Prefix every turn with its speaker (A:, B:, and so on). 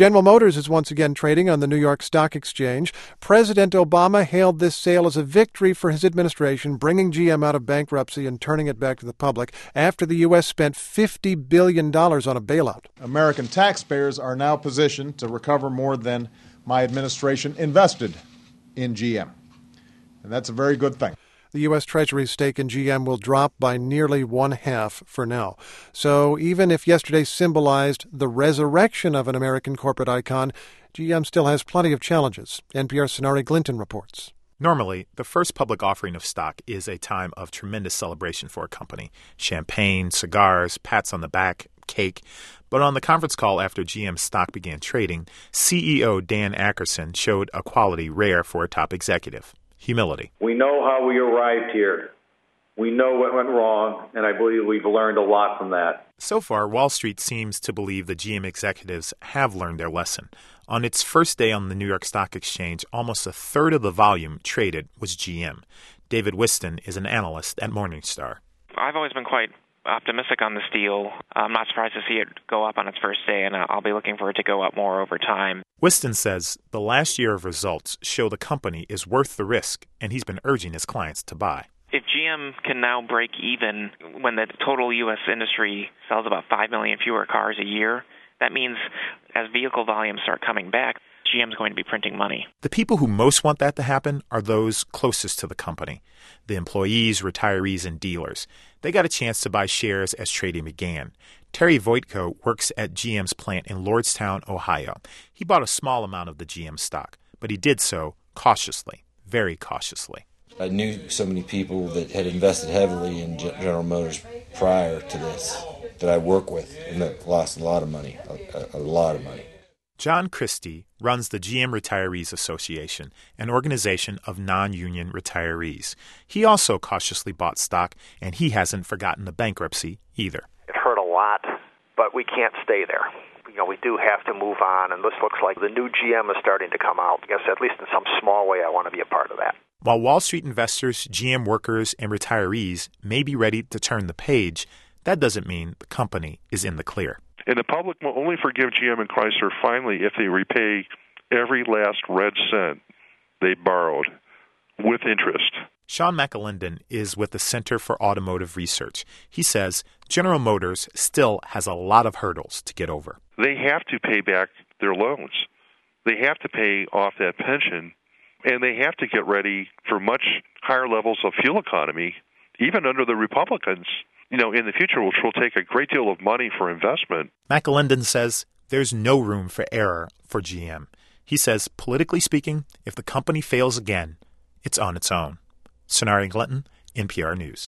A: General Motors is once again trading on the New York Stock Exchange. President Obama hailed this sale as a victory for his administration, bringing GM out of bankruptcy and turning it back to the public after the U.S. spent $50 billion on a bailout.
B: American taxpayers are now positioned to recover more than my administration invested in GM. And that's a very good thing.
A: The U.S. Treasury's stake in GM will drop by nearly 1/2 for now. So even if yesterday symbolized the resurrection of an American corporate icon, GM still has plenty of challenges. NPR's Sonari Glinton reports.
C: Normally, the first public offering of stock is a time of tremendous celebration for a company. Champagne, cigars, pats on the back, cake. But on the conference call after GM's stock began trading, CEO Dan Akerson showed a quality rare for a top executive: humility.
D: We know how we arrived here. We know what went wrong, and I believe we've learned a lot from that.
C: So far, Wall Street seems to believe the GM executives have learned their lesson. On its first day on the New York Stock Exchange, almost a third of the volume traded was GM. David Whiston is an analyst at Morningstar.
E: I've always been quite optimistic on this deal. I'm not surprised to see it go up on its first day, and I'll be looking for it to go up more over time.
C: Whiston says the last year of results show the company is worth the risk, and he's been urging his clients to buy.
E: If GM can now break even when the total U.S. industry sells about 5 million fewer cars a year, that means as vehicle volumes start coming back, GM's going to be printing money.
C: The people who most want that to happen are those closest to the company: the employees, retirees, and dealers. They got a chance to buy shares as trading began. Terry Voitko works at GM's plant in Lordstown, Ohio. He bought a small amount of the GM stock, but he did so cautiously, very cautiously.
F: I knew so many people that had invested heavily in General Motors prior to this that I work with, and that lost a lot of money, a lot of money.
C: John Christie runs the GM Retirees Association, an organization of non-union retirees. He also cautiously bought stock, and he hasn't forgotten the bankruptcy either.
G: It hurt a lot, but we can't stay there. We do have to move on, and this looks like the new GM is starting to come out. I guess at least in some small way I want to be a part of that.
C: While Wall Street investors, GM workers, and retirees may be ready to turn the page, that doesn't mean the company is in the clear.
H: And the public will only forgive GM and Chrysler finally if they repay every last red cent they borrowed with interest.
C: Sean McAlinden is with the Center for Automotive Research. He says General Motors still has a lot of hurdles to get over.
H: They have to pay back their loans. They have to pay off that pension, and they have to get ready for much higher levels of fuel economy, even under the Republicans, in the future, which will take a great deal of money for investment.
C: McAlinden says there's no room for error for GM. He says, politically speaking, if the company fails again, it's on its own. Sonari Glinton, NPR News.